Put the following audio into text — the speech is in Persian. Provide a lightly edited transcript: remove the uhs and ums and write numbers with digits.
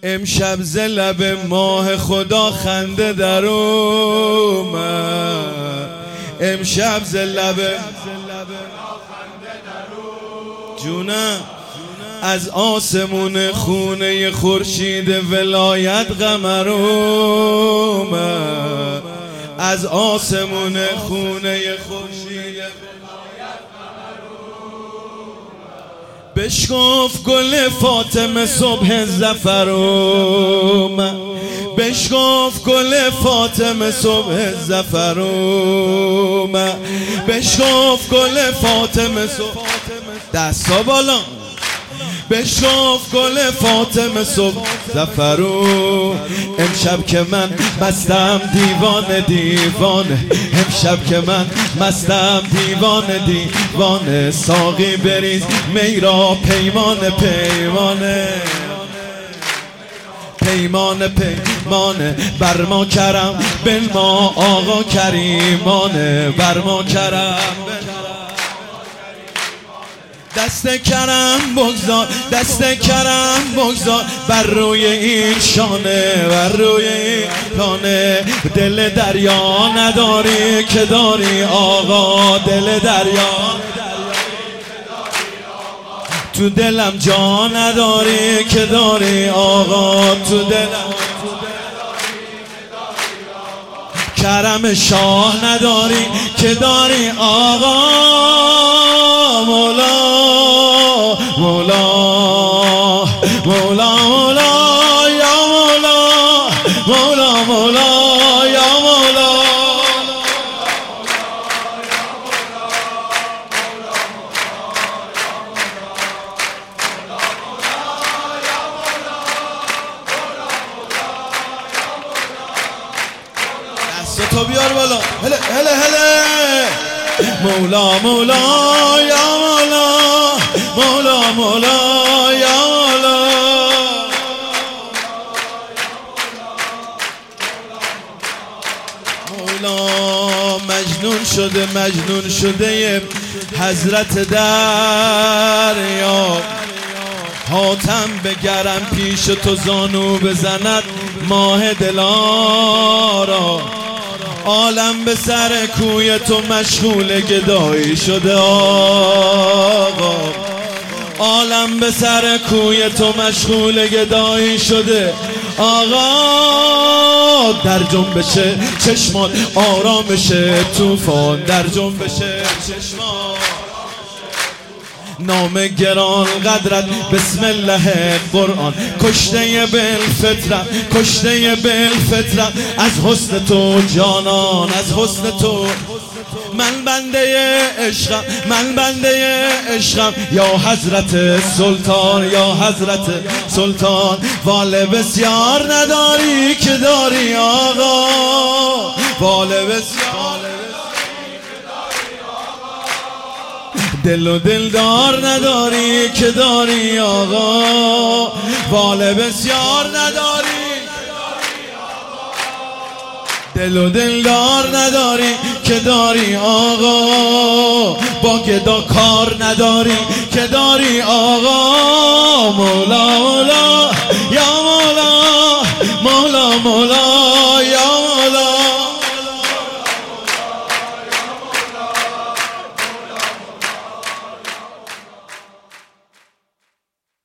امشب ز لب ماه خدا خنده در اومد. امشب ز لب جونم از آسمون خونه خورشید ولایت قمر اومد. از آسمون خونه خورشید بشکف گل فاطمه صبح ظفر اومد. بشکف گل فاطمه صبح ظفر اومد. بشکف گل فاطمه صبح دستا بالا. بشکف گل فاطمه صبح ظفر اومد. امشب که من مستم دیوانه دیوانه. امشب که من مستم دیوانه دیوانه. ساقی بریز می را پیمانه پیمانه. پیمانه پیمانه بر ما کرم بن ما آقا کریمانه. بر ما کرم دست کرم بگذار دست کرم بگذار بر روی این شانه. بر روی این شانه دل دریا نداری که داری آقا. دل دریا تو دلم جا نداری که داری آقا. تو دلم کرم شاه نداری که داری آقا. مولا مولا مولا مولا یا مولا مولا مولا یا مولا. دستو بیار بالا. هله هله هله. مولا مولا یا مولا مولا مولا یا مولا. مولا مجنون شده مجنون شده حضرت دریا. حاتم بگرم پیش تو زانو بزند ماه دلارا. عالم به سر کوی تو مشغول گدایی شده آقا. عالم به سر کوی تو مشغول گدایی شده آقا. در جنبش چشمات آرامش طوفان. در جنبش چشمات نام گران قدرت بسم الله قرآن. کشته بالفطرت کشته بالفطرت از حسن تو جانان. از حسن تو من بنده عشقم من بنده عشقم یا حضرت سلطان یا حضرت سلطان. وال بسیار نداری که داری آقا. وال بسیار دل و دلدار نداری که داری آقا. وال بسیار نداری دل و دلدار نداری که داری آقا. با گدا کار نداری که داری آقا.